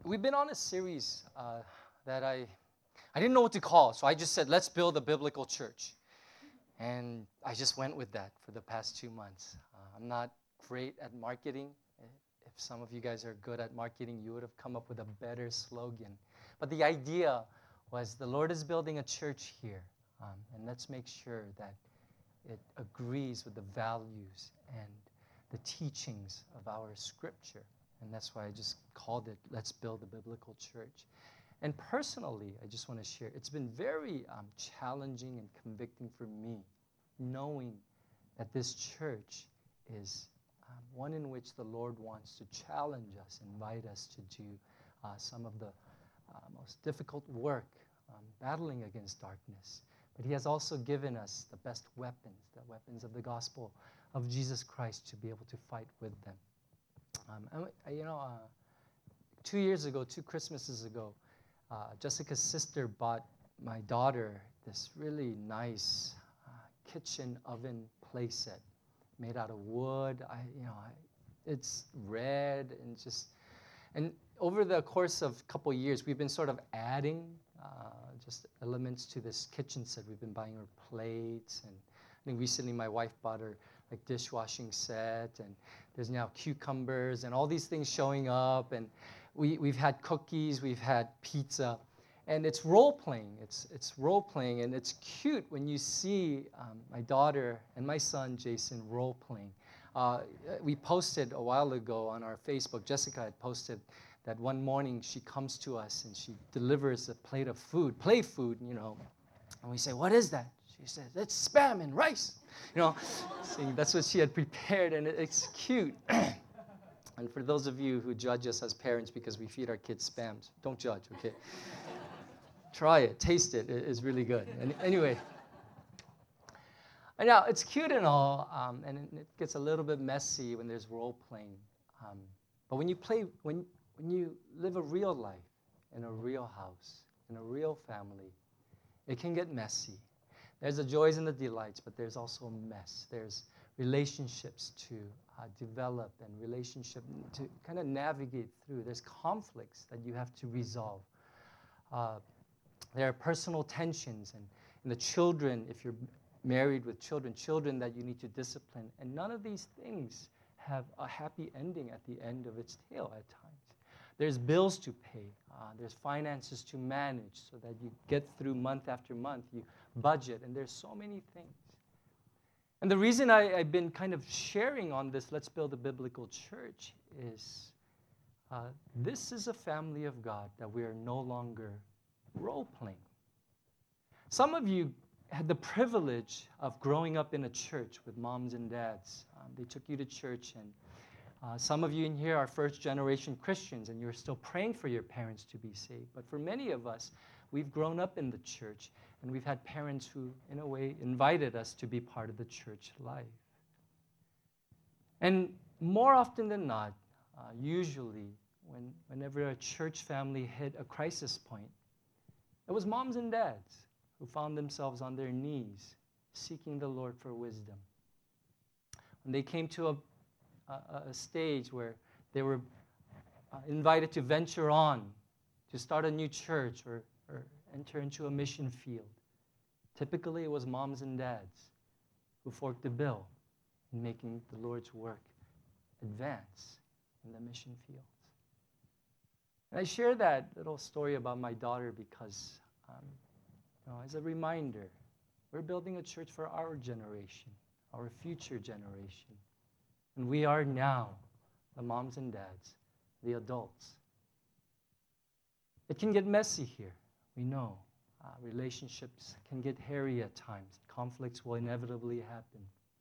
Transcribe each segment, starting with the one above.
We've been on a series that I didn't know what to call, so I just said, let's build a biblical church. And I just went with that for the past 2 months. I'm not great at marketing. If some of you guys are good at marketing, you would have come up with a better slogan. But the idea was the Lord is building a church here, and let's make sure that it agrees with the values and the teachings of our scripture. And that's why I just called it, Let's Build a Biblical Church. And personally, I just want to share, it's been very challenging and convicting for me, knowing that this church is one in which the Lord wants to challenge us, invite us to do some of the most difficult work, battling against darkness. But He has also given us the best weapons, the weapons of the gospel of Jesus Christ, to be able to fight with them. 2 years ago, 2 Christmases ago, Jessica's sister bought my daughter this really nice kitchen oven playset made out of wood. It's red and over the course of a couple years, we've been sort of adding just elements to this kitchen set. We've been buying her plates, and I think recently my wife bought her like dishwashing set, and there's now cucumbers and all these things showing up, and we've had cookies, we've had pizza, and it's role-playing. It's role-playing, and it's cute when you see my daughter and my son, Jason, role-playing. We posted a while ago on our Facebook, Jessica had posted that one morning she comes to us and she delivers a plate of food, play food, and we say, "What is that?" She says, "It's Spam and rice." See, that's what she had prepared, and it's cute. And for those of you who judge us as parents because we feed our kids Spam, don't judge, okay? Try it, taste it. It's really good. And anyway, and now it's cute and all, and it gets a little bit messy when there's role playing. But when you live a real life in a real house, in a real family, it can get messy. There's the joys and the delights, but there's also a mess. There's relationships to develop and relationship to kind of navigate through. There's conflicts that you have to resolve. There are personal tensions and the children, if you're married with children that you need to discipline. And none of these things have a happy ending at the end of its tail at times. There's bills to pay. There's finances to manage so that you get through month after month. You budget, and there's so many things. And the reason I've been kind of sharing on this, Let's Build a Biblical Church, is this is a family of God that we are no longer role-playing. Some of you had the privilege of growing up in a church with moms and dads. They took you to church, and some of you in here are first-generation Christians, and you're still praying for your parents to be saved. But for many of us, we've grown up in the church, and we've had parents who, in a way, invited us to be part of the church life. And more often than not, usually, whenever a church family hit a crisis point, it was moms and dads who found themselves on their knees seeking the Lord for wisdom. When they came to a stage where they were invited to venture on, to start a new church or enter into a mission field, typically it was moms and dads who forked the bill in making the Lord's work advance in the mission fields. And I share that little story about my daughter because, as a reminder, we're building a church for our generation, our future generation. And we are now the moms and dads, the adults. It can get messy here, we know. Relationships can get hairy at times. Conflicts will inevitably happen.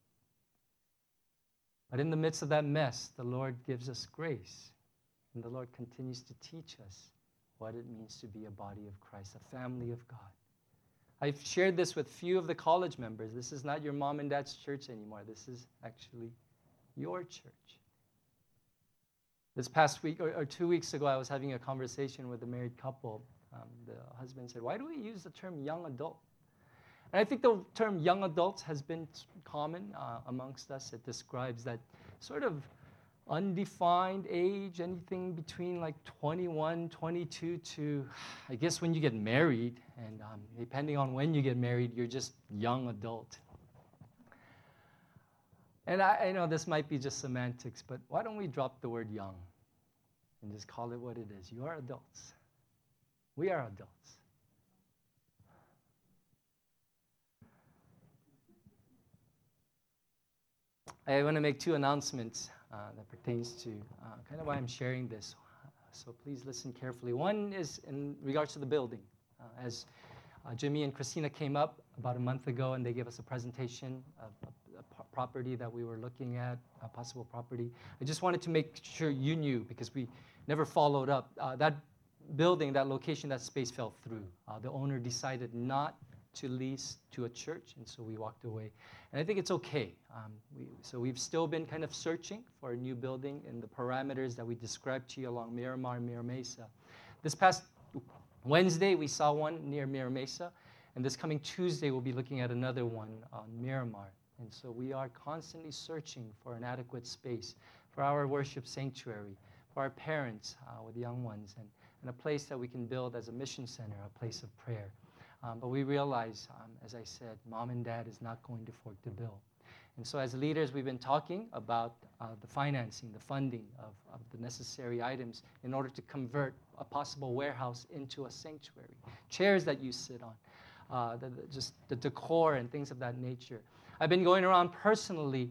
But in the midst of that mess, the Lord gives us grace. And the Lord continues to teach us what it means to be a body of Christ, a family of God. I've shared this with few of the college members. This is not your mom and dad's church anymore. This is actually your church. This past week or 2 weeks ago, I was having a conversation with a married couple. The husband said, "Why do we use the term young adult?" And I think the term young adults has been common amongst us. It describes that sort of undefined age, anything between like 21, 22 to, I guess, when you get married. And depending on when you get married, you're just young adult. And I know this might be just semantics, but why don't we drop the word young and just call it what it is? You are adults. We are adults. I want to make two announcements that pertains to kind of why I'm sharing this. So please listen carefully. One is in regards to the building. As Jimmy and Christina came up about a month ago, and they gave us a presentation of a property that we were looking at, a possible property. I just wanted to make sure you knew, because we never followed up. That building, that location, that space fell through. The owner decided not to lease to a church, and so we walked away. And I think it's okay. So we've still been kind of searching for a new building in the parameters that we described to you along Miramar and Mira Mesa. This past Wednesday, we saw one near Mira Mesa, and this coming Tuesday, we'll be looking at another one on Miramar. And so we are constantly searching for an adequate space for our worship sanctuary, for our parents with young ones, and a place that we can build as a mission center, a place of prayer. But we realize, as I said, mom and dad is not going to foot the bill. And so as leaders, we've been talking about the financing, the funding of the necessary items in order to convert a possible warehouse into a sanctuary. Chairs that you sit on, just the decor and things of that nature. I've been going around personally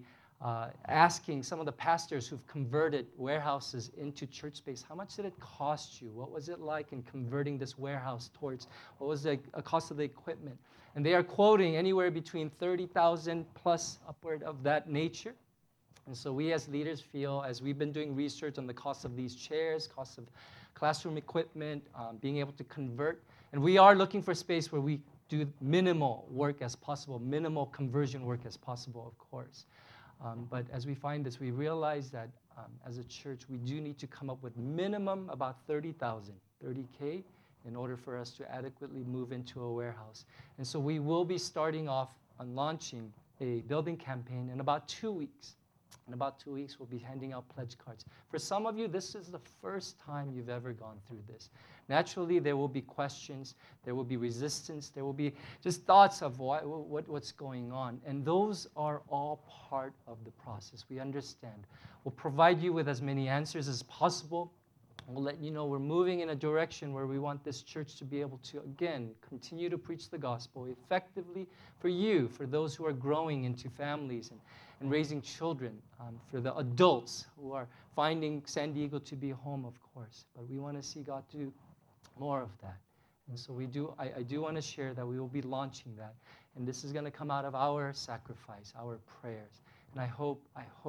asking some of the pastors who've converted warehouses into church space, how much did it cost you? What was it like in converting this warehouse towards, what was the cost of the equipment? And they are quoting anywhere between $30,000 plus upward of that nature. And so we as leaders feel, as we've been doing research on the cost of these chairs, cost of classroom equipment, being able to convert, and we are looking for space where we do minimal work as possible, minimal conversion work as possible, of course. But as we find this, we realize that as a church, we do need to come up with minimum about 30,000, 30K, in order for us to adequately move into a warehouse. And so we will be starting off on launching a building campaign in about 2 weeks. In about 2 weeks, we'll be handing out pledge cards. For some of you, this is the first time you've ever gone through this. Naturally, there will be questions, there will be resistance, there will be just thoughts of what's going on. And those are all part of the process. We understand. We'll provide you with as many answers as possible. We'll let you know we're moving in a direction where we want this church to be able to, again, continue to preach the gospel effectively for you, for those who are growing into families and raising children, for the adults who are finding San Diego to be a home, of course. But we want to see God do more of that. And so I do want to share that we will be launching that. And this is going to come out of our sacrifice, our prayers. And I hope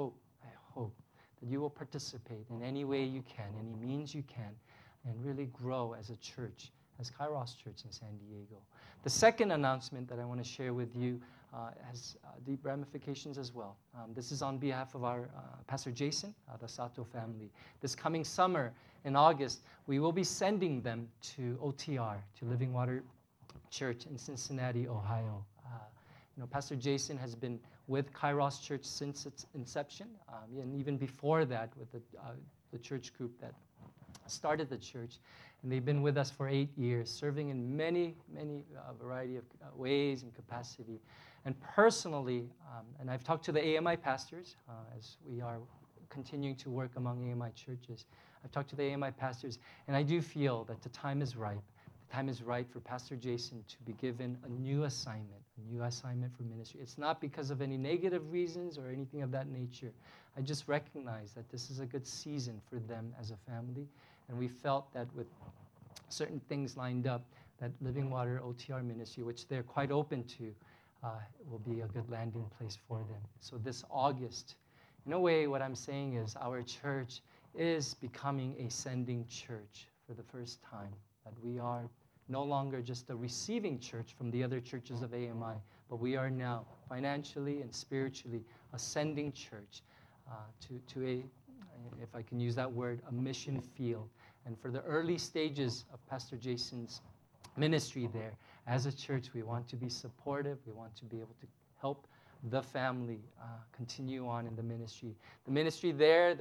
that you will participate in any way you can, any means you can, and really grow as a church, as Kairos Church in San Diego. The second announcement that I want to share with you has deep ramifications as well. This is on behalf of our Pastor Jason, the Sato family. This coming summer in August, we will be sending them to OTR, to Living Water Church in Cincinnati, Ohio. Pastor Jason has been with Kairos Church since its inception, and even before that with the church group that started the church. And they've been with us for 8 years, serving in many variety of ways and capacity. And personally, and I've talked to the AMI pastors as we are continuing to work among AMI churches. I've talked to the AMI pastors, and I do feel that the time is ripe. The time is right for Pastor Jason to be given a new assignment for ministry. It's not because of any negative reasons or anything of that nature. I just recognize that this is a good season for them as a family, and we felt that with certain things lined up, that Living Water OTR ministry, which they're quite open to, will be a good landing place for them. So this August, in a way, what I'm saying is our church is becoming a sending church for the first time, that we are no longer just a receiving church from the other churches of AMI, but we are now financially and spiritually a sending church to a, if I can use that word, a mission field. And for the early stages of Pastor Jason's ministry there, as a church, we want to be supportive. We want to be able to help the family continue on in the ministry. The ministry there,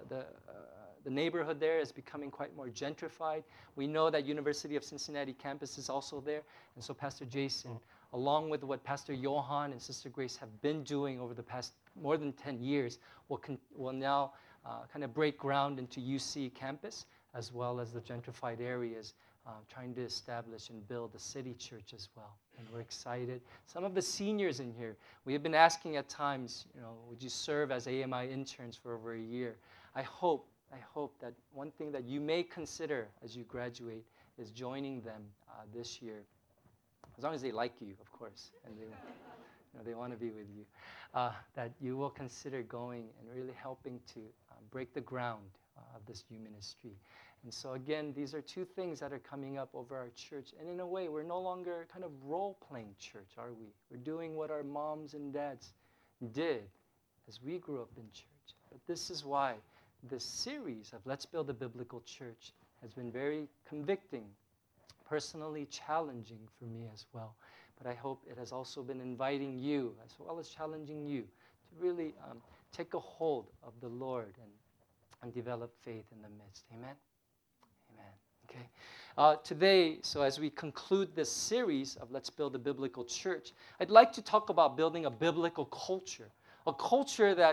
the neighborhood there is becoming quite more gentrified. We know that University of Cincinnati campus is also there. And so Pastor Jason, along with what Pastor Johan and Sister Grace have been doing over the past more than 10 years, will now kind of break ground into UC campus, as well as the gentrified areas, trying to establish and build a city church as well. And we're excited. Some of the seniors in here, we have been asking at times, would you serve as AMI interns for over a year? I hope that one thing that you may consider as you graduate is joining them this year, as long as they like you, of course, and they want to be with you, that you will consider going and really helping to break the ground of this new ministry. And so again, these are two things that are coming up over our church. And in a way, we're no longer kind of role-playing church, are we? We're doing what our moms and dads did as we grew up in church. But this is why this series of Let's Build a Biblical Church has been very convicting, personally challenging for me as well. But I hope it has also been inviting you, as well as challenging you, to really take a hold of the Lord and develop faith in the midst. Amen? Amen. Okay. Today, so as we conclude this series of Let's Build a Biblical Church, I'd like to talk about building a biblical culture, a culture that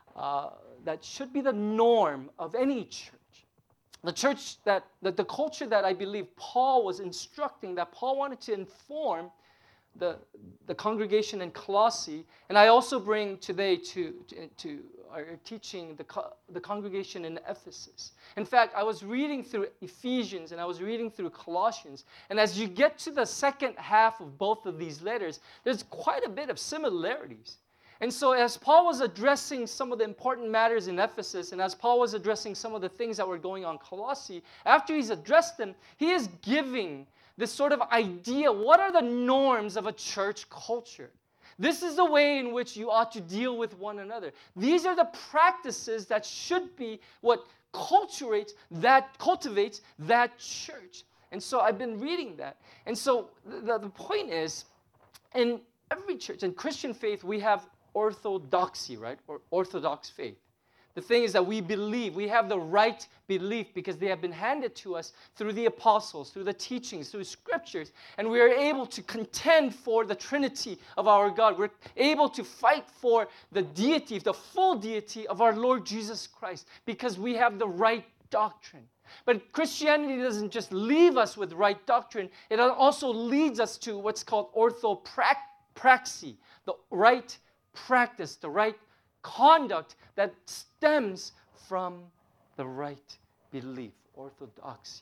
should be the norm of any church. The culture that I believe Paul was instructing, that Paul wanted to inform the congregation in Colossae, and I also bring today to our teaching the congregation in Ephesus. In fact, I was reading through Ephesians and I was reading through Colossians, and as you get to the second half of both of these letters, there's quite a bit of similarities. And so as Paul was addressing some of the important matters in Ephesus, and as Paul was addressing some of the things that were going on in Colossae, after he's addressed them, he is giving this sort of idea, what are the norms of a church culture? This is the way in which you ought to deal with one another. These are the practices that should be what cultivates that church. And so I've been reading that. And so the point is, in every church, in Christian faith, we have orthodoxy, right? Or orthodox faith. The thing is that we have the right belief because they have been handed to us through the apostles, through the teachings, through scriptures, and we are able to contend for the Trinity of our God. We're able to fight for the deity, the full deity of our Lord Jesus Christ because we have the right doctrine. But Christianity doesn't just leave us with right doctrine, it also leads us to what's called orthopraxy, the right practice, the right conduct that stems from the right belief, orthodox.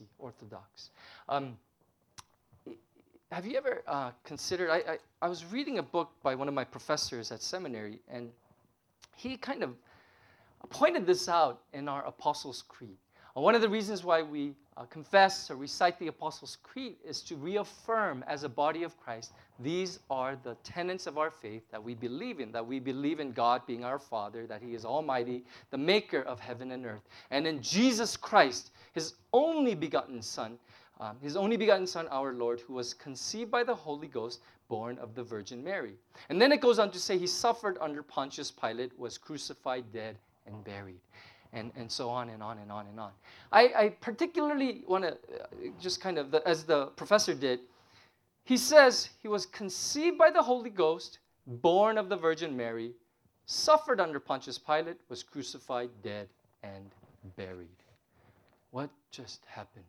Have you ever considered, I was reading a book by one of my professors at seminary, and he kind of pointed this out in our Apostles' Creed. One of the reasons why we confess or recite the Apostles' Creed is to reaffirm as a body of Christ, these are the tenets of our faith that we believe in, that we believe in God being our Father, that He is Almighty, the maker of heaven and earth, and in Jesus Christ, His only begotten Son, our Lord, who was conceived by the Holy Ghost, born of the Virgin Mary. And then it goes on to say He suffered under Pontius Pilate, was crucified, dead, and buried. And so on and on and on and on. I particularly want to just kind of, as the professor did, he says he was conceived by the Holy Ghost, born of the Virgin Mary, suffered under Pontius Pilate, was crucified, dead, and buried. What just happened?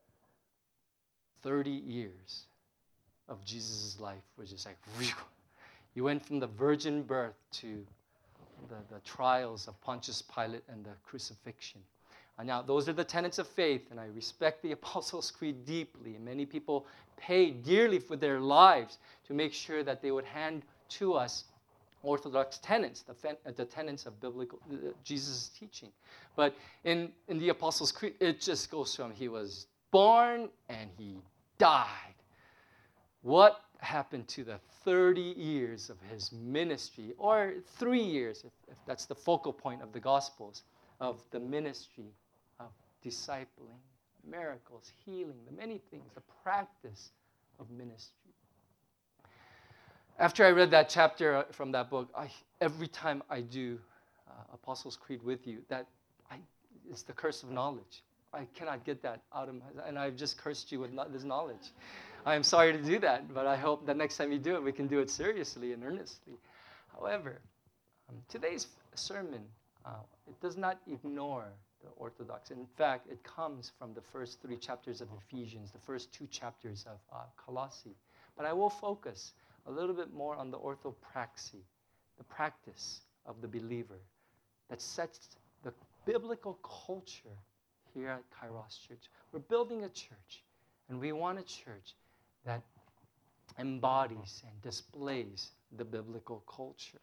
30 years of Jesus' life was just like, whew. You went from the virgin birth to the trials of Pontius Pilate and the crucifixion. Now, those are the tenets of faith, and I respect the Apostles' Creed deeply. And many people pay dearly for their lives to make sure that they would hand to us orthodox tenets, the tenets of biblical Jesus' teaching. But in the Apostles' Creed, it just goes from He was born and He died. What happened to the 30 years of His ministry, or 3 years, if that's the focal point of the Gospels, of the ministry of discipling, miracles, healing, the many things, the practice of ministry? After I read that chapter from that book, every time I do Apostles' Creed with you, it's the curse of knowledge. I cannot get that out of my, and I've just cursed you with this knowledge. I am sorry to do that, but I hope that next time you do it, we can do it seriously and earnestly. However, today's sermon, it does not ignore the Orthodox. In fact, it comes from the first 3 chapters of Ephesians, the first 2 chapters of Colossae. But I will focus a little bit more on the orthopraxy, the practice of the believer that sets the biblical culture here at Kairos Church. We're building a church, and we want a church that embodies and displays the biblical culture.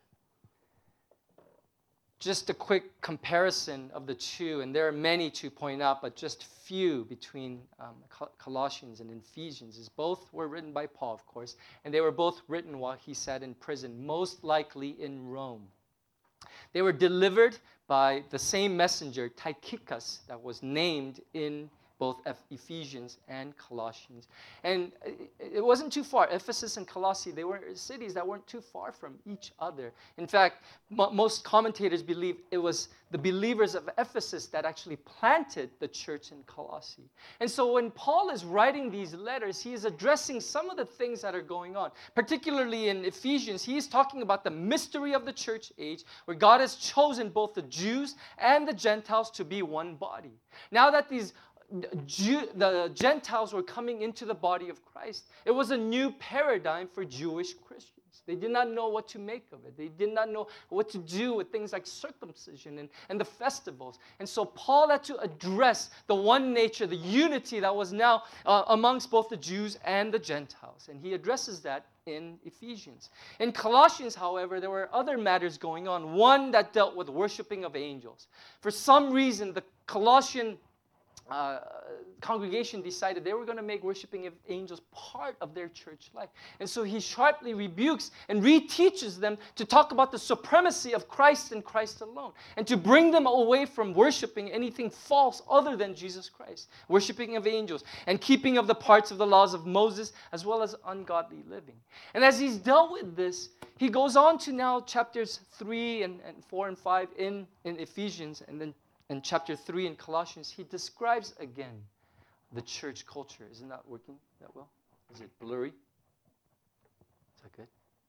Just a quick comparison of the two, and there are many to point out, but just few between Colossians and Ephesians. Is both were written by Paul, of course, and they were both written while he sat in prison, most likely in Rome. They were delivered by the same messenger, Tychicus, that was named in both Ephesians and Colossians. And it wasn't too far. Ephesus and Colossae, they were cities that weren't too far from each other. In fact, most commentators believe it was the believers of Ephesus that actually planted the church in Colossae. And so when Paul is writing these letters, he is addressing some of the things that are going on. Particularly in Ephesians, he is talking about the mystery of the church age, where God has chosen both the Jews and the Gentiles to be one body. Now that the Gentiles were coming into the body of Christ, it was a new paradigm for Jewish Christians. They did not know what to make of it. They did not know what to do with things like circumcision and the festivals. And so Paul had to address the one nature, the unity that was now amongst both the Jews and the Gentiles. And he addresses that in Ephesians. In Colossians, however, there were other matters going on. One that dealt with worshiping of angels. For some reason, the Colossian congregation decided they were going to make worshiping of angels part of their church life. And so he sharply rebukes and reteaches them to talk about the supremacy of Christ and Christ alone, and to bring them away from worshiping anything false other than Jesus Christ, worshiping of angels, and keeping of the parts of the laws of Moses, as well as ungodly living. And as he's dealt with this, he goes on to now chapters 3 and 4 and 5 in Ephesians, and then in chapter 3 in Colossians, he describes again the church culture. Isn't that working that well? Is it blurry? Is that good?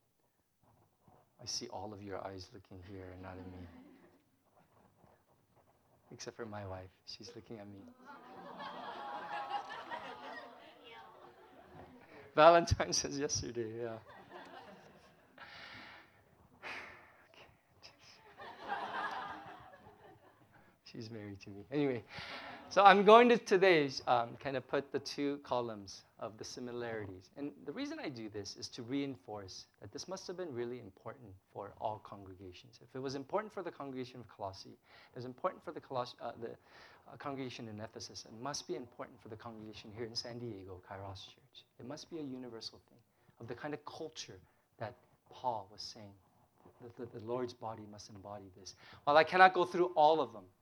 I see all of your eyes looking here and not at me. Except for my wife. She's looking at me. Valentine's says yesterday, yeah. She's married to me. Anyway, so I'm going to today kind of put the 2 columns of the similarities. And the reason I do this is to reinforce that this must have been really important for all congregations. If it was important for the congregation of Colossae, it was important for the congregation in Ephesus, it must be important for the congregation here in San Diego, Kairos Church. It must be a universal thing of the kind of culture that Paul was saying. The Lord's body must embody this. While I cannot go through all of them,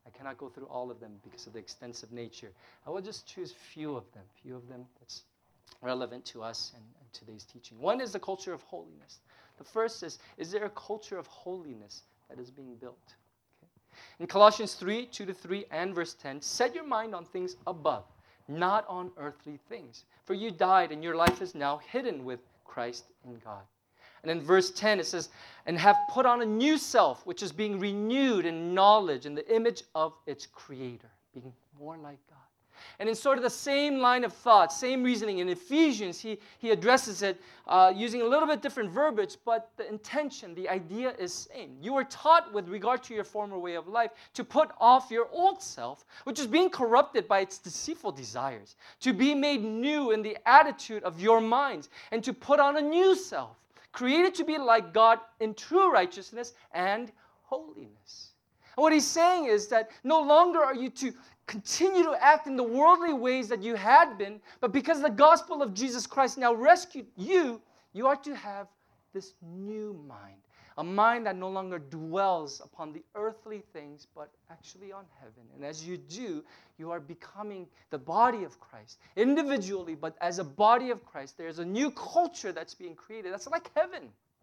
because of the extensive nature, I will just choose few of them that's relevant to us and today's teaching. One is the culture of holiness. The first is there a culture of holiness that is being built? Okay. In Colossians 3, 2-3, and verse 10, set your mind on things above, not on earthly things. For you died, and your life is now hidden with Christ in God. And in verse 10 it says, and have put on a new self, which is being renewed in knowledge in the image of its creator, being more like God. And in sort of the same line of thought, same reasoning, in Ephesians, he addresses it using a little bit different verbiage, but the intention, the idea is same. You were taught with regard to your former way of life to put off your old self, which is being corrupted by its deceitful desires, to be made new in the attitude of your minds, and to put on a new self, created to be like God in true righteousness and holiness. And what he's saying is that no longer are you to continue to act in the worldly ways that you had been, but because the gospel of Jesus Christ now rescued you, you are to have this new mind. A mind that no longer dwells upon the earthly things, but actually on heaven. And as you do, you are becoming the body of Christ. Individually, but as a body of Christ, there's a new culture that's being created. That's like heaven.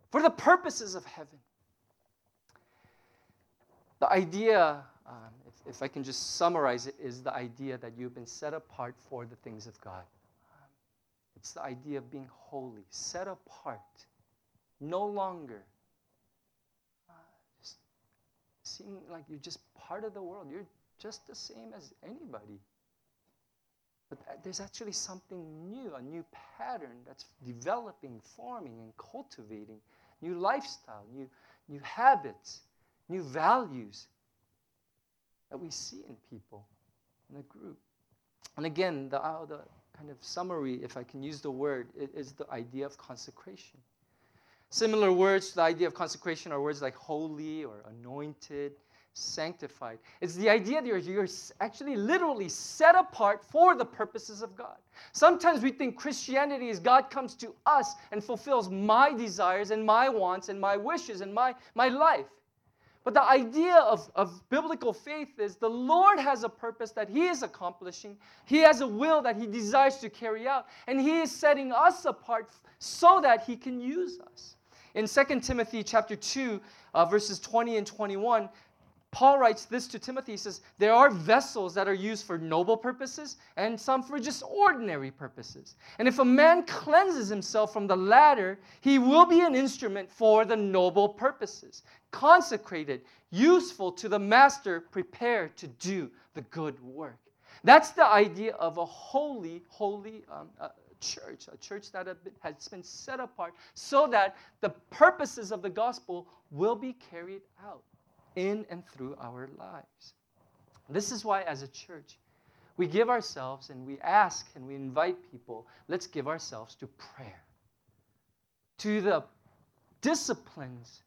for the purposes of heaven. The idea, if I can just summarize it, is the idea that you've been set apart for the things of God. It's the idea of being holy, set apart, no longer just seeming like you're just part of the world. You're just the same as anybody. But there's actually something new, a new pattern that's developing, forming, and cultivating. New lifestyle, new habits, new values that we see in people, in a group. And again, the kind of summary, if I can use the word, is the idea of consecration. Similar words to the idea of consecration are words like holy or anointed, sanctified. It's the idea that you're actually literally set apart for the purposes of God. Sometimes we think Christianity is God comes to us and fulfills my desires and my wants and my wishes and my life. But the idea of biblical faith is the Lord has a purpose that He is accomplishing. He has a will that He desires to carry out. And He is setting us apart so that He can use us. In 2 Timothy chapter 2, verses 20 and 21, Paul writes this to Timothy. He says, there are vessels that are used for noble purposes and some for just ordinary purposes. And if a man cleanses himself from the latter, he will be an instrument for the noble purposes, consecrated, useful to the master, prepared to do the good work. That's the idea of a holy church, a church that has been set apart so that the purposes of the gospel will be carried out in and through our lives. This is why, as a church, we give ourselves and we ask and we invite people, let's give ourselves to prayer, to the disciplines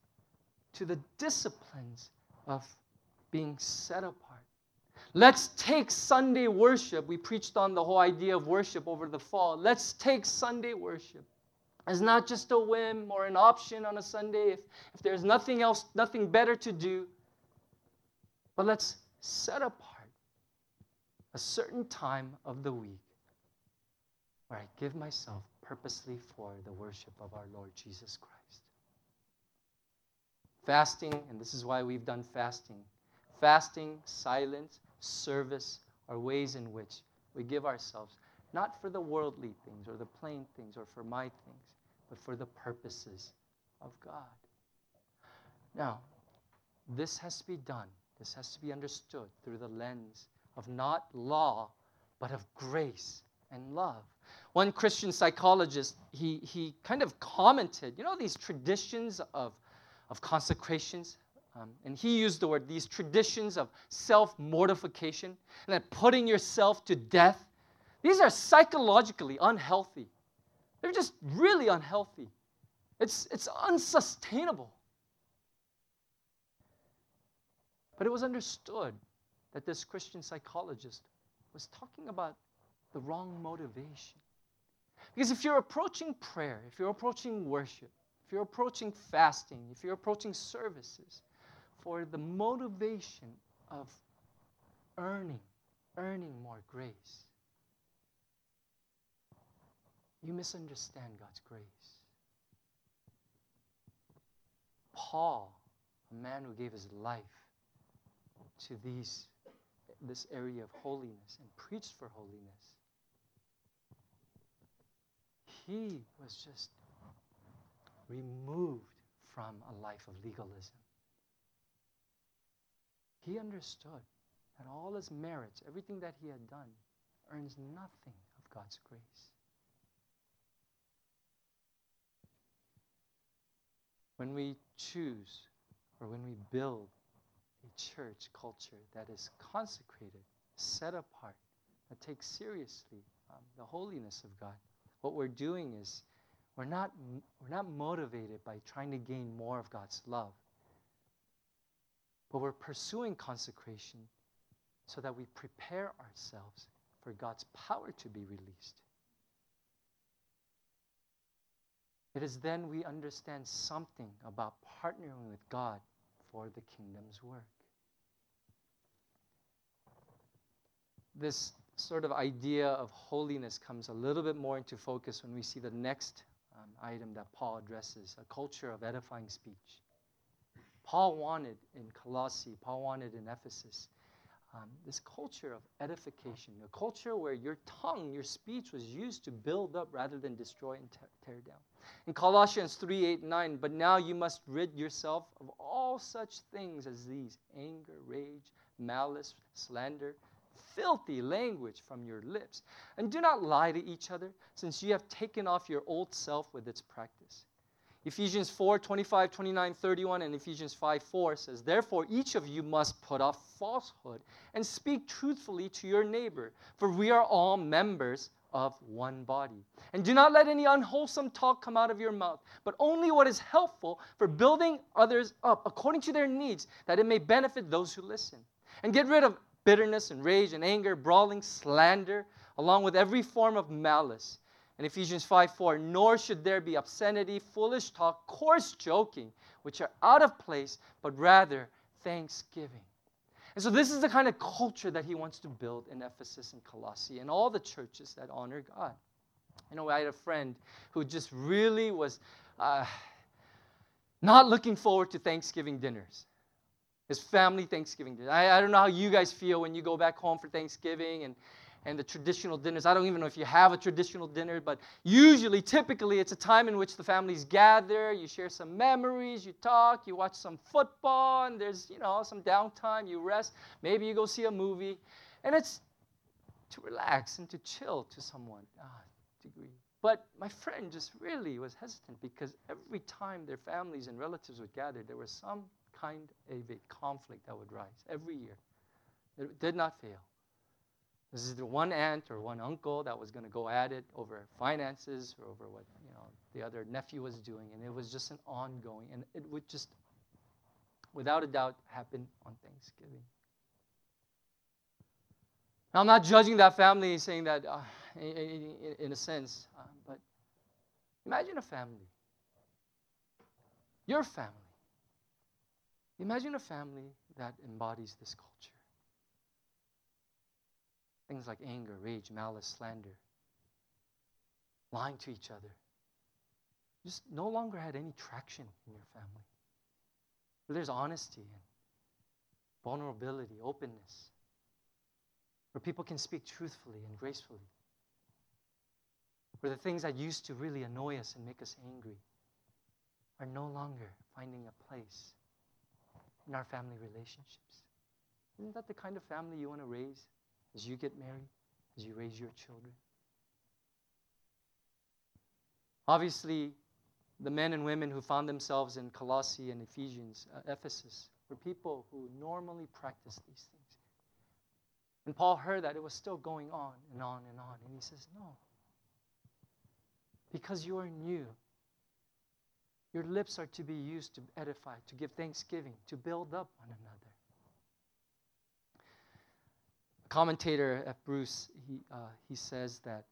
of being set apart. Let's take Sunday worship. We preached on the whole idea of worship over the fall. Let's take Sunday worship as not just a whim or an option on a Sunday if there's nothing else, nothing better to do. But let's set apart a certain time of the week where I give myself purposely for the worship of our Lord Jesus Christ. Fasting, and this is why we've done fasting. Fasting, silence, service are ways in which we give ourselves, not for the worldly things or the plain things or for my things, but for the purposes of God. Now, this has to be done. This has to be understood through the lens of not law, but of grace and love. One Christian psychologist, he kind of commented, these traditions of consecrations, and he used the word, these traditions of self-mortification, and then putting yourself to death. These are psychologically unhealthy. They're just really unhealthy. It's unsustainable. But it was understood that this Christian psychologist was talking about the wrong motivation. Because if you're approaching prayer, if you're approaching worship, if you're approaching fasting, if you're approaching services for the motivation of earning more grace, you misunderstand God's grace. Paul, a man who gave his life to this area of holiness and preached for holiness, he was just removed from a life of legalism. He understood that all his merits, everything that he had done, earns nothing of God's grace. When we choose or when we build a church culture that is consecrated, set apart, that takes seriously the holiness of God, what we're doing is we're not motivated by trying to gain more of God's love, but we're pursuing consecration so that we prepare ourselves for God's power to be released. It is then we understand something about partnering with God for the kingdom's work. This sort of idea of holiness comes a little bit more into focus when we see the next item that Paul addresses, a culture of edifying speech. Paul wanted in Colossae, Paul wanted in Ephesus, this culture of edification, a culture where your tongue, your speech was used to build up rather than destroy and tear down. In Colossians 3:8-9, but now you must rid yourself of all such things as these: anger, rage, malice, slander, filthy language from your lips. And do not lie to each other, since you have taken off your old self with its practice. Ephesians 4:25-29-31 and Ephesians 5:4 says, therefore each of you must put off falsehood and speak truthfully to your neighbor, for we are all members of one body. And do not let any unwholesome talk come out of your mouth, but only what is helpful for building others up according to their needs, that it may benefit those who listen. And get rid of bitterness and rage and anger, brawling, slander, along with every form of malice. In Ephesians 5:4, nor should there be obscenity, foolish talk, coarse joking, which are out of place, but rather thanksgiving. And so this is the kind of culture that he wants to build in Ephesus and Colossae and all the churches that honor God. You know, I had a friend who just really was not looking forward to Thanksgiving dinners. His family Thanksgiving dinner. I don't know how you guys feel when you go back home for Thanksgiving and the traditional dinners. I don't even know if you have a traditional dinner, but usually, typically, it's a time in which the families gather, you share some memories, you talk, you watch some football, and there's, some downtime, you rest. Maybe you go see a movie, and it's to relax and to chill to somewhat degree. But my friend just really was hesitant because every time their families and relatives would gather, there was some kind of a conflict that would rise every year. It did not fail. This is the one aunt or one uncle that was going to go at it over finances or over what the other nephew was doing, and it was just an ongoing, and it would just, without a doubt, happen on Thanksgiving. Now, I'm not judging that family, saying that in a sense, but imagine a family, your family. Imagine a family that embodies this culture. Things like anger, rage, malice, slander, lying to each other, just no longer had any traction in your family. Where there's honesty and vulnerability, openness, where people can speak truthfully and gracefully, where the things that used to really annoy us and make us angry are no longer finding a place in our family relationships. Isn't that the kind of family you want to raise as you get married, as you raise your children? Obviously, the men and women who found themselves in Colossae and Ephesus were people who normally practiced these things. And Paul heard that it was still going on and on and on. And he says, no. Because you are new, your lips are to be used to edify, to give thanksgiving, to build up one another. Commentator F. Bruce, he says that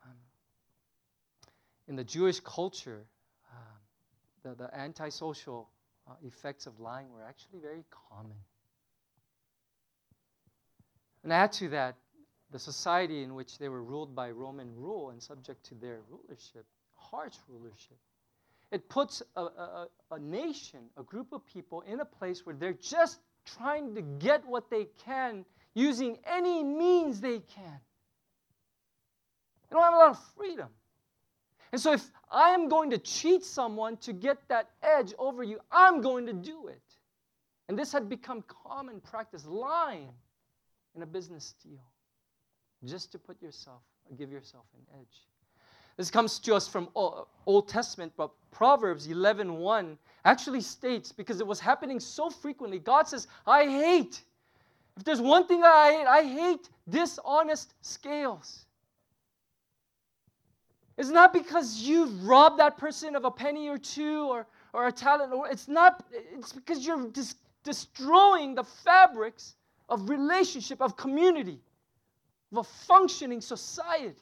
in the Jewish culture, the antisocial effects of lying were actually very common. And add to that, the society in which they were ruled by Roman rule and subject to their rulership, harsh rulership, it puts a nation, a group of people in a place where they're just trying to get what they can using any means they can. They don't have a lot of freedom. And so if I am going to cheat someone to get that edge over you, I'm going to do it. And this had become common practice, lying in a business deal, just to give yourself an edge. This comes to us from Old Testament, but Proverbs 11:1 actually states, because it was happening so frequently, God says, if there's one thing that I hate dishonest scales. It's not because you've robbed that person of a penny or two or a talent. It's because you're destroying the fabrics of relationship, of community, of a functioning society.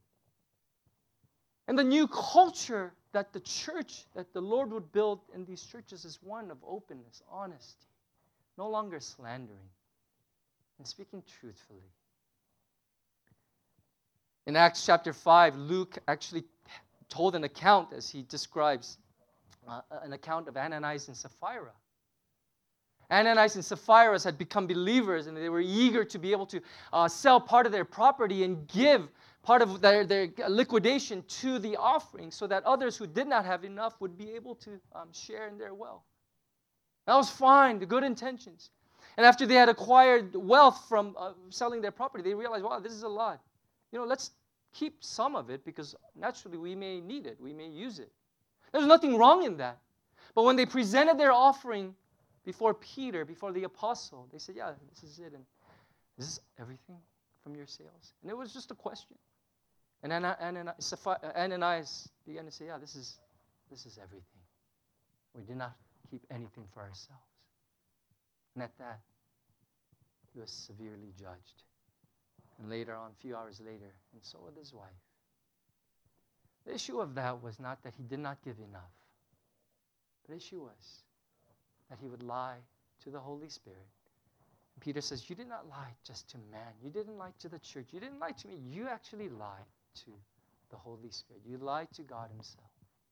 And the new culture that the Lord would build in these churches is one of openness, honesty, no longer slandering, and speaking truthfully. In Acts chapter 5, Luke actually told an account as he describes an account of Ananias and Sapphira. Ananias and Sapphira had become believers, and they were eager to be able to sell part of their property and give part of their liquidation to the offering so that others who did not have enough would be able to share in their wealth. That was fine, the good intentions. And after they had acquired wealth from selling their property, they realized, wow, this is a lot. Let's keep some of it because naturally we may need it. We may use it. There's nothing wrong in that. But when they presented their offering before Peter, before the apostle, they said, yeah, this is it. And is this everything from your sales? And it was just a question. And Ananias began to say, yeah, this is everything. We did not keep anything for ourselves. And at that, he was severely judged. And later on, a few hours later, and so with his wife. The issue of that was not that he did not give enough. The issue was that he would lie to the Holy Spirit. And Peter says, you did not lie just to man. You didn't lie to the church. You didn't lie to me. You actually lied to the Holy Spirit. You lied to God himself.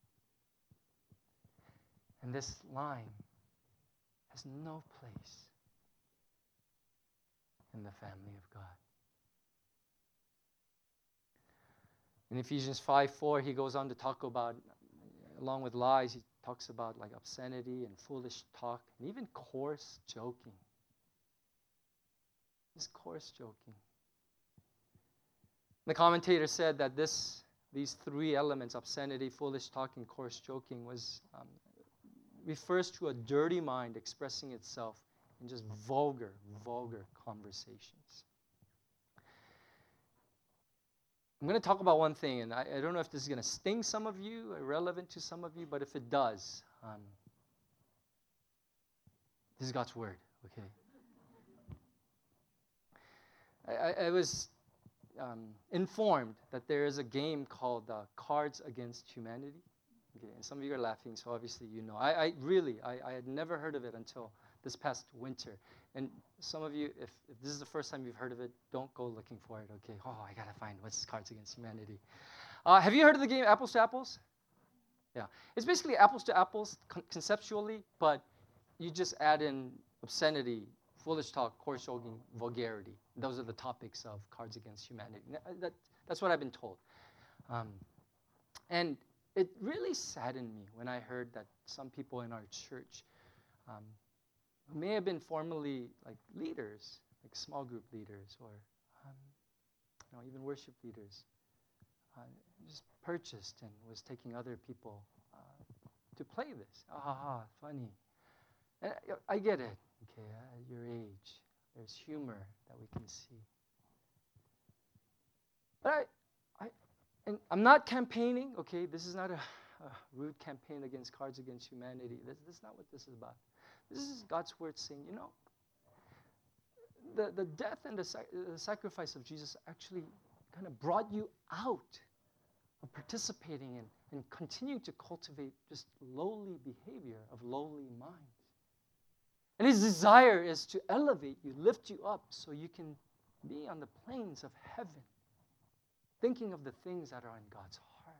And this lying has no place in the family of God. In Ephesians 5:4, he goes on to talk about, along with lies, he talks about like obscenity and foolish talk and even coarse joking. This coarse joking. The commentator said that these three elements, obscenity, foolish talk, and coarse joking, refers to a dirty mind expressing itself in just vulgar conversations. I'm going to talk about one thing, and I don't know if this is going to sting some of you, irrelevant to some of you, but if it does, this is God's word, okay? I was informed that there is a game called Cards Against Humanity. Okay, and some of you are laughing, so obviously you know. I had never heard of it until this past winter. And some of you, if this is the first time you've heard of it, don't go looking for it, okay? Oh, I got to find what's Cards Against Humanity. Have you heard of the game Apples to Apples? Yeah. It's basically apples to apples conceptually, but you just add in obscenity, foolish talk, coarse joking, vulgarity. Those are the topics of Cards Against Humanity. That's what I've been told. And it really saddened me when I heard that some people in our church who may have been formerly like leaders, like small group leaders or even worship leaders, just purchased and was taking other people to play this. Funny. And I get it, okay, at your age, there's humor that we can see. But and I'm not campaigning, okay? This is not a rude campaign against Cards Against Humanity. This is not what this is about. This is God's word saying, the death and the sacrifice of Jesus actually kind of brought you out of participating in and continuing to cultivate just lowly behavior of lowly minds. And his desire is to elevate you, lift you up so you can be on the plains of heaven, thinking of the things that are in God's heart.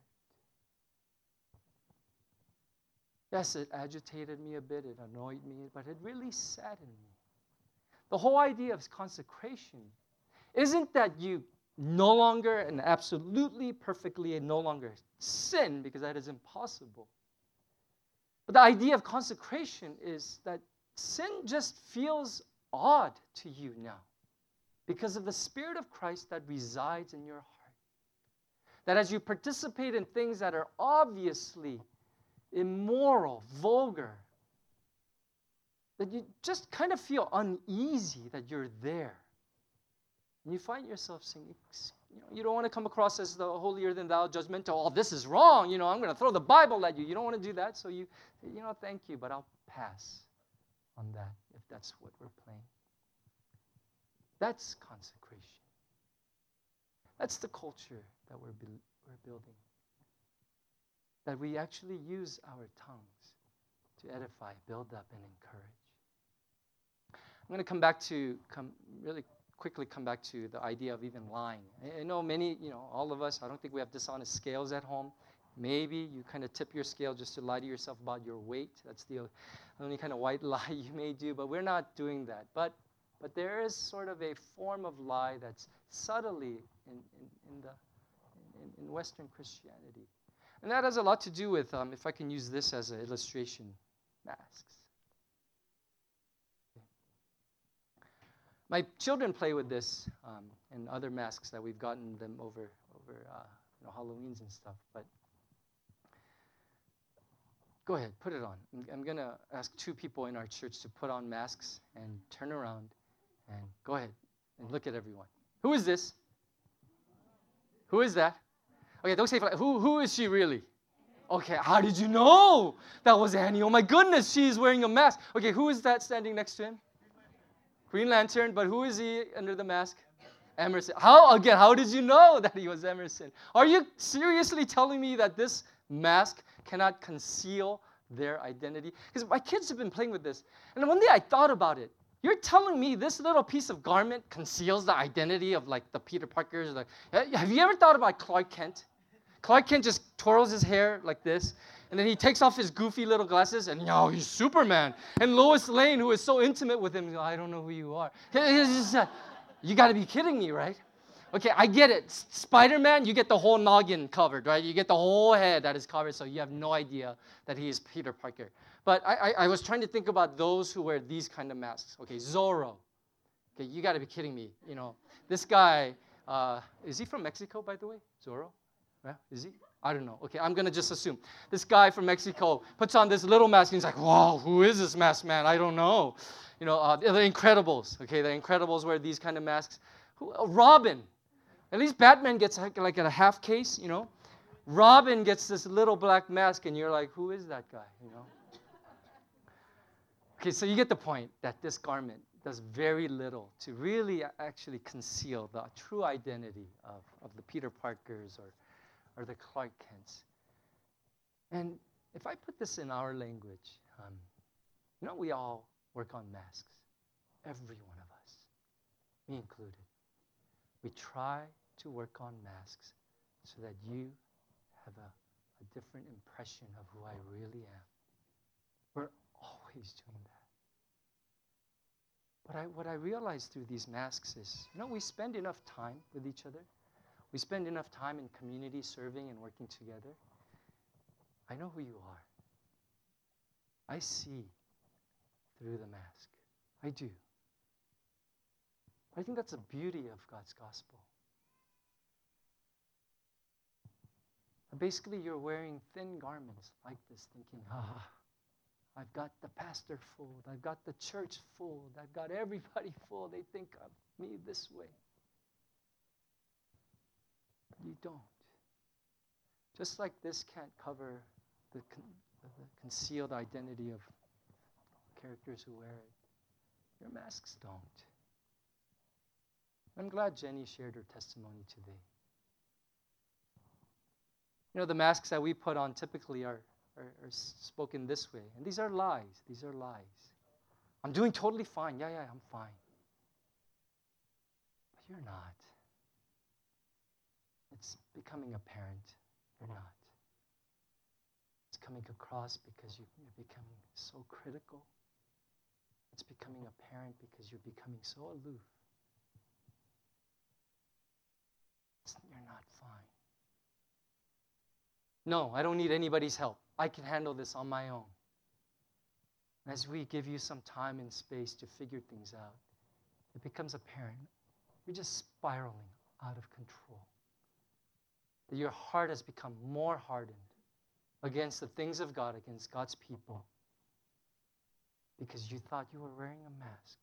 Yes, it agitated me a bit, it annoyed me, but it really saddened me. The whole idea of consecration isn't that you no longer and absolutely, perfectly, and no longer sin, because that is impossible. But the idea of consecration is that sin just feels odd to you now because of the Spirit of Christ that resides in your heart. That as you participate in things that are obviously immoral, vulgar, that you just kind of feel uneasy that you're there. And you find yourself saying, you don't want to come across as the holier-than-thou, judgmental, this is wrong, I'm going to throw the Bible at you. You don't want to do that, so you thank you, but I'll pass on that if that's what we're playing. That's consecration. That's the culture that we're building. That we actually use our tongues to edify, build up, and encourage. I'm going to really quickly come back to the idea of even lying. I know many, all of us, I don't think we have dishonest scales at home. Maybe you kind of tip your scale just to lie to yourself about your weight. That's the only kind of white lie you may do, but we're not doing that. But there is sort of a form of lie that's subtly in Western Christianity. And that has a lot to do with, if I can use this as an illustration, masks. Okay. My children play with this and other masks that we've gotten them over Halloweens and stuff. But go ahead, put it on. I'm going to ask 2 people in our church to put on masks and turn around and go ahead and look at everyone. Who is this? Who is that? Okay, don't say who is she really? Okay, how did you know that was Annie? Oh my goodness, she's wearing a mask. Okay, who is that standing next to him? Green Lantern, but who is he under the mask? Emerson. How did you know that he was Emerson? Are you seriously telling me that this mask cannot conceal their identity? Because my kids have been playing with this. And one day I thought about it. You're telling me this little piece of garment conceals the identity of like the Peter Parkers? Have you ever thought about Clark Kent? Clark Kent just twirls his hair like this, and then he takes off his goofy little glasses, and he's Superman. And Lois Lane, who is so intimate with him, I don't know who you are. You got to be kidding me, right? Okay, I get it. Spider-Man, you get the whole noggin covered, right? You get the whole head that is covered, so you have no idea that he is Peter Parker. But I was trying to think about those who wear these kind of masks. Okay, Zorro. Okay, you got to be kidding me. This guy, is he from Mexico, by the way? Zorro? Yeah, is he? I don't know. Okay, I'm going to just assume. This guy from Mexico puts on this little mask, and he's like, wow, who is this masked man? I don't know. The Incredibles. Okay, the Incredibles wear these kind of masks. Robin. At least Batman gets like a half case, Robin gets this little black mask, and you're like, who is that guy, Okay, so you get the point that this garment does very little to really actually conceal the true identity of the Peter Parkers or the Clark Kents. And if I put this in our language, we all work on masks. Every one of us, me included. We try to work on masks so that you have a different impression of who I really am. We're always doing that. But what I realized through these masks is, we spend enough time with each other. We spend enough time in community serving and working together. I know who you are. I see through the mask. I do. I think that's the beauty of God's gospel. Basically, you're wearing thin garments like this, thinking, I've got the pastor fooled. I've got the church fooled. I've got everybody fooled. They think of me this way. But you don't. Just like this can't cover the concealed identity of characters who wear it, your masks don't. I'm glad Jenny shared her testimony today. The masks that we put on typically are spoken this way. And these are lies. These are lies. I'm doing totally fine. Yeah, I'm fine. But you're not. It's becoming apparent you're not. It's coming across because you're becoming so critical. It's becoming apparent because you're becoming so aloof. You're not fine. No, I don't need anybody's help. I can handle this on my own. As we give you some time and space to figure things out, it becomes apparent you're just spiraling out of control. That your heart has become more hardened against the things of God, against God's people, because you thought you were wearing a mask.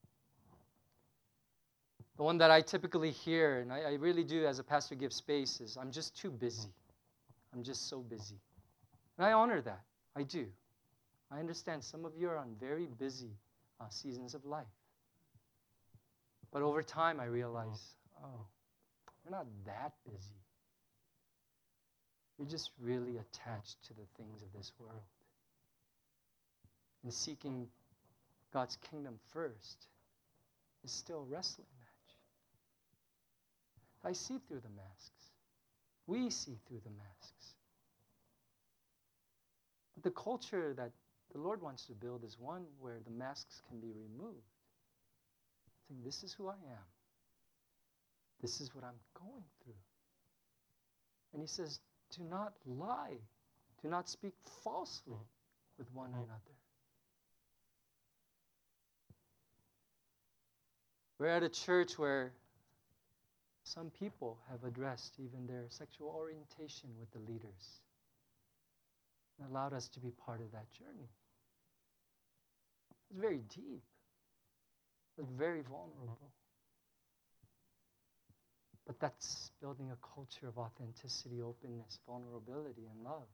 The one that I typically hear, and I really do as a pastor give space, is I'm just too busy. I'm just so busy. And I honor that. I do. I understand some of you are on very busy seasons of life. But over time, I realize, you're not that busy. You're just really attached to the things of this world. And seeking God's kingdom first is still a wrestling match. I see through the masks. We see through the masks. But the culture that the Lord wants to build is one where the masks can be removed. Saying, this is who I am. This is what I'm going through. And he says, do not lie. Do not speak falsely with one another. We're at a church where some people have addressed even their sexual orientation with the leaders and allowed us to be part of that journey. It's very deep. It's very vulnerable. But that's building a culture of authenticity, openness, vulnerability, and love.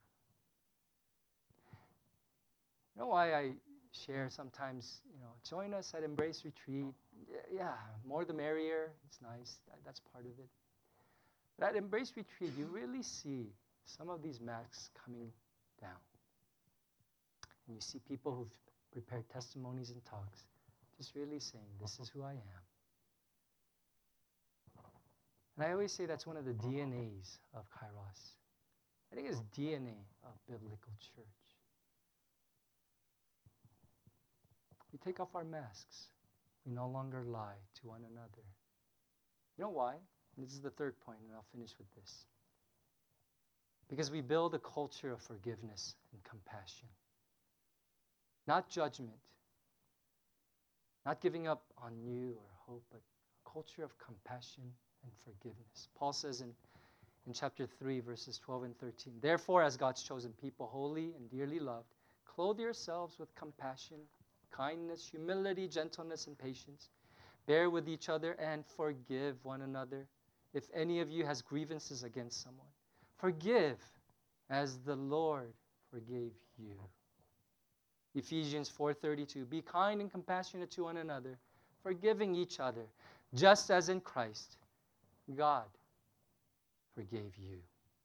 You know why I share sometimes, join us at Embrace Retreat. Yeah, more the merrier. It's nice. That's part of it. But at Embrace Retreat, you really see some of these masks coming down. And you see people who've prepared testimonies and talks, just really saying, this is who I am. And I always say that's one of the DNAs of Kairos. I think it's DNA of biblical church. We take off our masks. We no longer lie to one another. You know why? And this is the third point, and I'll finish with this. Because we build a culture of forgiveness and compassion. Not judgment. Not giving up on you or hope, but a culture of compassion and forgiveness. Paul says in chapter 3, verses 12 and 13, therefore, as God's chosen people, holy and dearly loved, clothe yourselves with compassion, kindness, humility, gentleness, and patience. Bear with each other and forgive one another. If any of you has grievances against someone, forgive as the Lord forgave you. Ephesians 4:32, be kind and compassionate to one another, forgiving each other, just as in Christ God forgave you.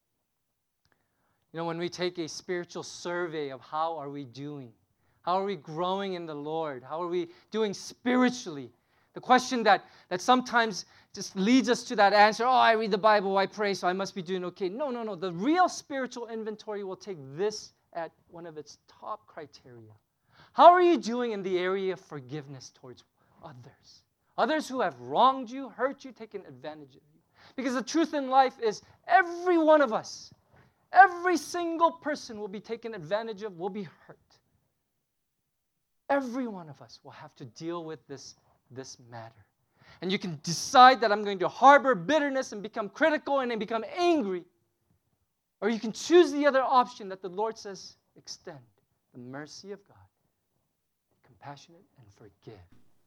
When we take a spiritual survey of how are we doing, how are we growing in the Lord, how are we doing spiritually, the question that sometimes just leads us to that answer, I read the Bible, I pray, so I must be doing okay. No. The real spiritual inventory will take this at one of its top criteria. How are you doing in the area of forgiveness towards others? Others who have wronged you, hurt you, taken advantage of you. Because the truth in life is every one of us, every single person will be taken advantage of, will be hurt. Every one of us will have to deal with this matter. And you can decide that I'm going to harbor bitterness and become critical and then become angry. Or you can choose the other option that the Lord says, extend the mercy of God. Be compassionate and forgive.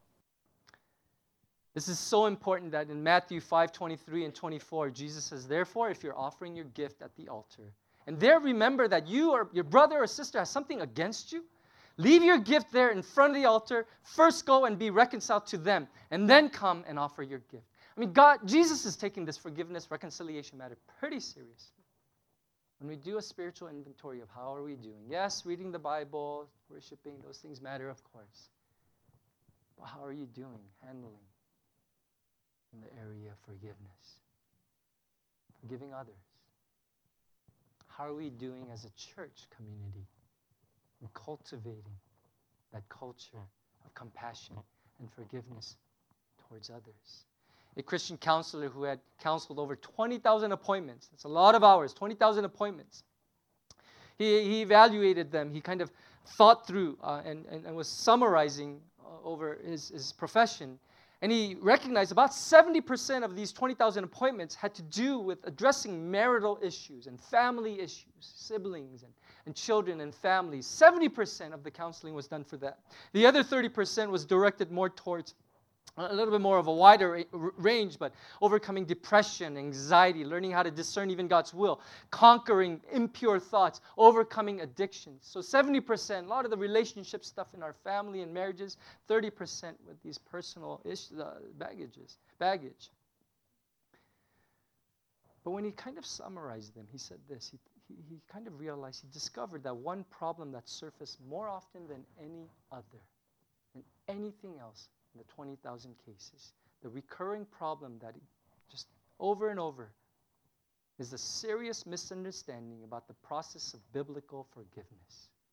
This is so important that in Matthew 5:23 and 24, Jesus says, therefore, if you're offering your gift at the altar, and there remember that you or your brother or sister has something against you, leave your gift there in front of the altar. First go and be reconciled to them, and then come and offer your gift. Jesus is taking this forgiveness, reconciliation matter pretty seriously. When we do a spiritual inventory of how are we doing, yes, reading the Bible, worshiping, those things matter, of course. But how are you doing, handling in the area of forgiveness? Forgiving others. How are we doing as a church community in cultivating that culture of compassion and forgiveness towards others? A Christian counselor who had counseled over 20,000 appointments, that's a lot of hours, 20,000 appointments. He evaluated them. He kind of thought through and was summarizing over his profession. And he recognized about 70% of these 20,000 appointments had to do with addressing marital issues and family issues, siblings and children and families. 70% of the counseling was done for that. The other 30% was directed more towards a little bit more of a wider range, but overcoming depression, anxiety, learning how to discern even God's will, conquering impure thoughts, overcoming addictions. So 70%, a lot of the relationship stuff in our family and marriages, 30% with these personal baggage. But when he kind of summarized them, he said this. He kind of realized, he discovered that one problem that surfaced more often than any other, than anything else, the 20,000 cases, the recurring problem that just over and over is the serious misunderstanding about the process of biblical forgiveness.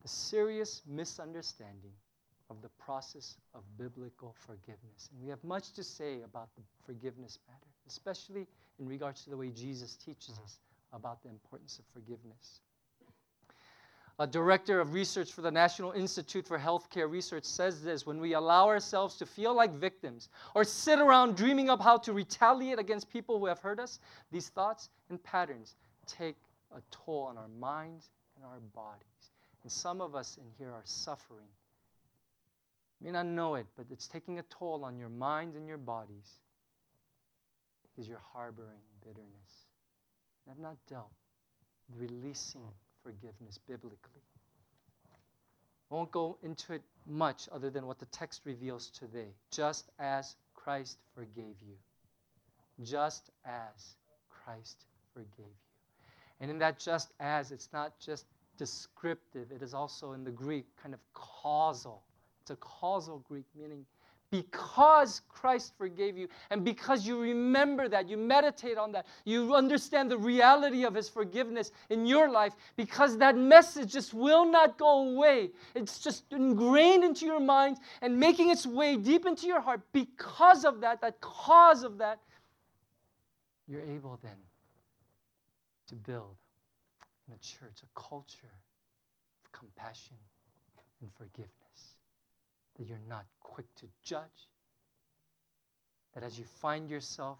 the serious misunderstanding of the process of biblical forgiveness. And we have much to say about the forgiveness matter, especially in regards to the way Jesus teaches us about the importance of forgiveness. A director of research for the National Institute for Healthcare Research says this: when we allow ourselves to feel like victims or sit around dreaming of how to retaliate against people who have hurt us, these thoughts and patterns take a toll on our minds and our bodies. And some of us in here are suffering. You may not know it, but it's taking a toll on your minds and your bodies because you're harboring bitterness. And I've not dealt with releasing forgiveness biblically. I won't go into it much other than what the text reveals today. Just as Christ forgave you. Just as Christ forgave you. And in that just as, it's not just descriptive. It is also in the Greek kind of causal. It's a causal Greek, meaning because Christ forgave you, and because you remember that, you meditate on that, you understand the reality of His forgiveness in your life, because that message just will not go away. It's just ingrained into your mind and making its way deep into your heart. Because of that cause of that, you're able then to build in a church a culture of compassion and forgiveness. That you're not quick to judge. That as you find yourself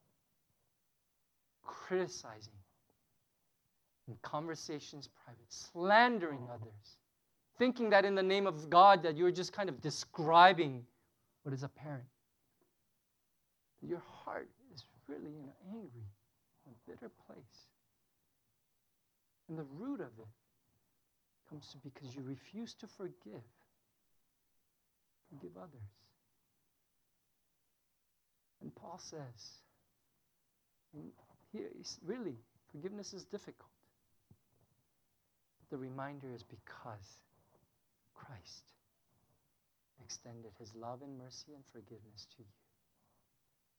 criticizing in conversations private, slandering others, thinking that in the name of God that you're just kind of describing what is apparent. That your heart is really in an angry, a bitter place. And the root of it comes to because you refuse to forgive. Forgive others. And Paul says, and here, really, forgiveness is difficult. But the reminder is because Christ extended His love and mercy and forgiveness to you.